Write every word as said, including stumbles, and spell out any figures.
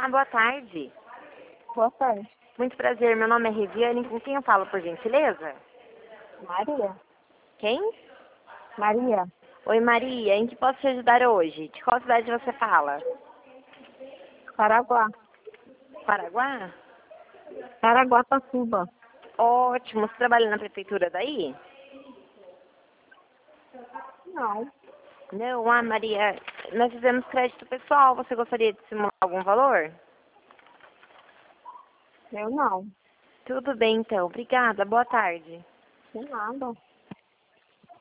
Olá, boa tarde. Boa tarde. Muito prazer, meu nome é Reviane. Com quem eu falo, por gentileza? Maria? Quem? Maria? Oi, Maria. Em que posso te ajudar hoje? De qual cidade você fala? Caraguá. Paraguá? Caraguatatuba. Ótimo. Você trabalha na prefeitura daí? Não. Não, ah, Maria. Nós fizemos crédito pessoal. Você gostaria de simular algum valor? Eu não. Tudo bem, então. Obrigada. Boa tarde. Sem nada.